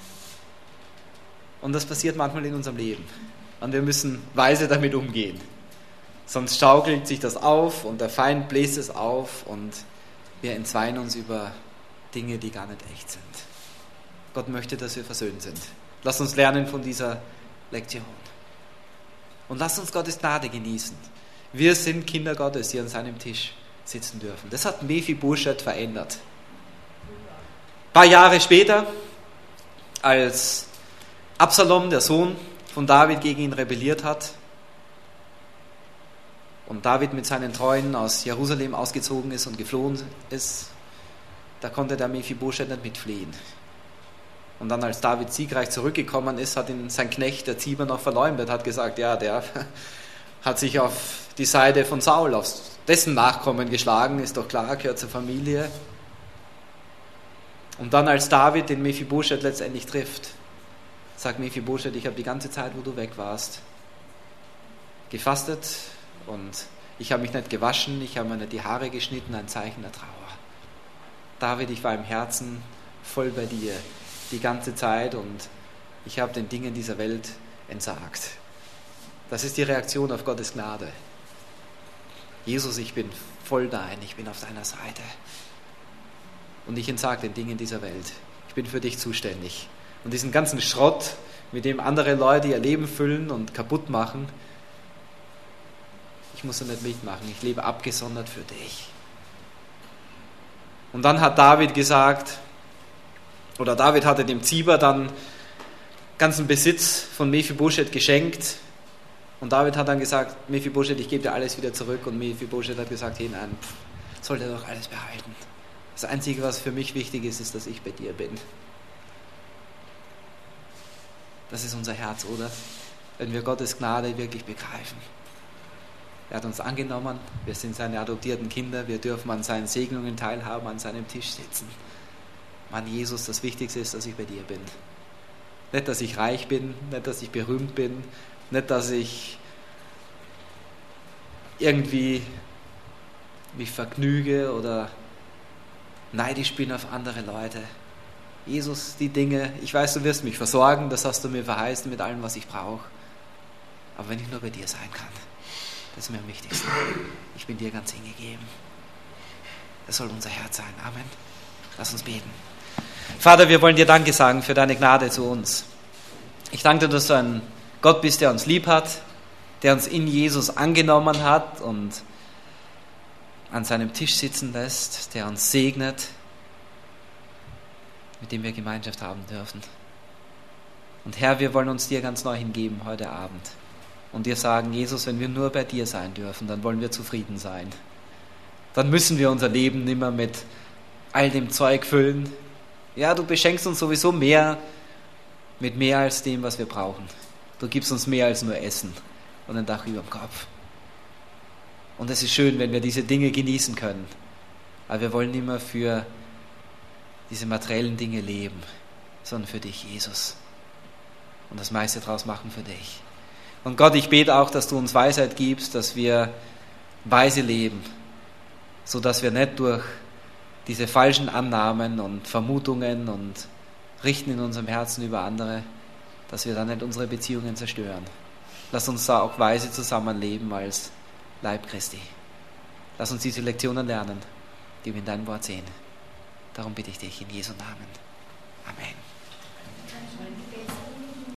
Und das passiert manchmal in unserem Leben. Und wir müssen weise damit umgehen. Sonst schaukelt sich das auf und der Feind bläst es auf und wir entzweien uns über Dinge, die gar nicht echt sind. Gott möchte, dass wir versöhnt sind. Lasst uns lernen von dieser Lektion. Und lasst uns Gottes Gnade genießen. Wir sind Kinder Gottes, die an seinem Tisch sitzen dürfen. Das hat Mephibosheth verändert. Ein paar Jahre später, als Absalom, der Sohn von David, gegen ihn rebelliert hat und David mit seinen Treuen aus Jerusalem ausgezogen ist und geflohen ist, da konnte der Mephibosheth nicht mitfliehen. Und dann, als David siegreich zurückgekommen ist, hat ihn sein Knecht, der Ziba, noch verleumdet, hat gesagt, ja, der hat sich auf die Seite von Saul, auf dessen Nachkommen geschlagen, ist doch klar, gehört zur Familie. Und dann, als David den Mephibosheth letztendlich trifft, sagt Mephibosheth, ich habe die ganze Zeit, wo du weg warst, gefastet und ich habe mich nicht gewaschen, ich habe mir nicht die Haare geschnitten, ein Zeichen der Trauer. David, ich war im Herzen voll bei dir die ganze Zeit und ich habe den Dingen dieser Welt entsagt. Das ist die Reaktion auf Gottes Gnade. Jesus, ich bin voll dein, ich bin auf deiner Seite. Und ich entsage den Dingen dieser Welt. Ich bin für dich zuständig. Und diesen ganzen Schrott, mit dem andere Leute ihr Leben füllen und kaputt machen, ich muss da nicht mitmachen. Ich lebe abgesondert für dich. Und dann hat David gesagt, oder David hatte dem Ziba dann ganzen Besitz von Mephibosheth geschenkt. Und David hat dann gesagt, Mephibosheth, ich gebe dir alles wieder zurück. Und Mephibosheth hat gesagt, hey, nein, pff, soll der doch alles behalten. Das Einzige, was für mich wichtig ist, ist, dass ich bei dir bin. Das ist unser Herz, oder? Wenn wir Gottes Gnade wirklich begreifen. Er hat uns angenommen, wir sind seine adoptierten Kinder, wir dürfen an seinen Segnungen teilhaben, an seinem Tisch sitzen. Mann, Jesus, das Wichtigste ist, dass ich bei dir bin. Nicht, dass ich reich bin, nicht, dass ich berühmt bin, nicht, dass ich irgendwie mich vergnüge oder neidisch bin auf andere Leute. Jesus, die Dinge, ich weiß, du wirst mich versorgen, das hast du mir verheißen mit allem, was ich brauche. Aber wenn ich nur bei dir sein kann, das ist mir am wichtigsten. Ich bin dir ganz hingegeben. Das soll unser Herz sein. Amen. Lass uns beten. Vater, wir wollen dir Danke sagen für deine Gnade zu uns. Ich danke dir, dass du ein Gott bist, der uns lieb hat, der uns in Jesus angenommen hat und an seinem Tisch sitzen lässt, der uns segnet, mit dem wir Gemeinschaft haben dürfen. Und Herr, wir wollen uns dir ganz neu hingeben heute Abend und dir sagen, Jesus, wenn wir nur bei dir sein dürfen, dann wollen wir zufrieden sein. Dann müssen wir unser Leben nicht mehr mit all dem Zeug füllen. Ja, du beschenkst uns sowieso mehr, mit mehr als dem, was wir brauchen. Du gibst uns mehr als nur Essen und ein Dach über dem Kopf. Und es ist schön, wenn wir diese Dinge genießen können. Aber wir wollen nicht mehr für diese materiellen Dinge leben, sondern für dich, Jesus. Und das meiste draus machen für dich. Und Gott, ich bete auch, dass du uns Weisheit gibst, dass wir weise leben, sodass wir nicht durch diese falschen Annahmen und Vermutungen und Richten in unserem Herzen über andere, dass wir dann nicht unsere Beziehungen zerstören. Lass uns da auch weise zusammenleben als Leib Christi. Lass uns diese Lektionen lernen, die wir in deinem Wort sehen. Darum bitte ich dich in Jesu Namen. Amen.